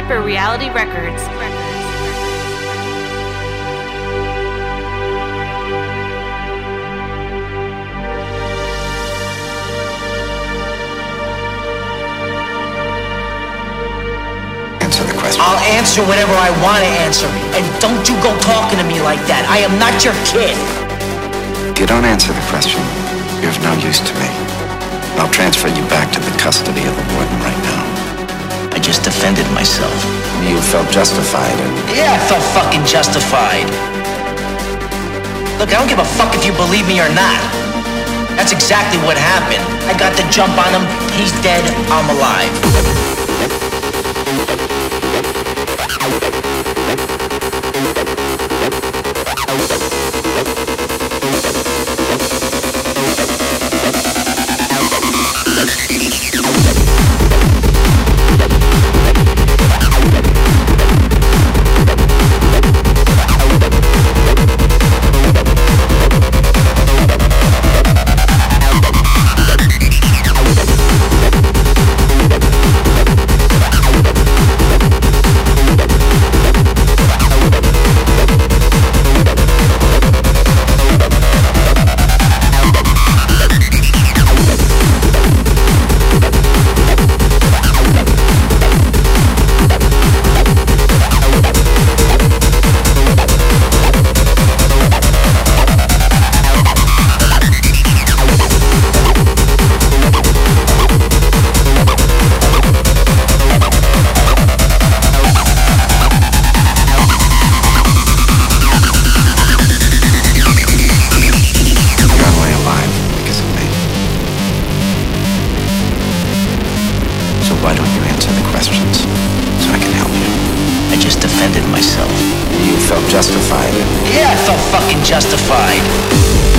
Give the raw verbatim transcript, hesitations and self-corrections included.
Hyper Reality Records. I'll answer whatever I want to answer. And don't you go talking to me like that. I am not your kid. If you don't answer the question, you're of no use to me. I'll transfer you back to the custody of the warden right now. I just defended myself. You felt justified in... Yeah, I felt fucking justified. Look, I don't give a fuck if you believe me or not. That's exactly what happened. I got the jump on him. He's dead. I'm alive. Why don't you answer the questions so I can help you? I just defended myself. You felt justified in... Yeah, I felt fucking justified.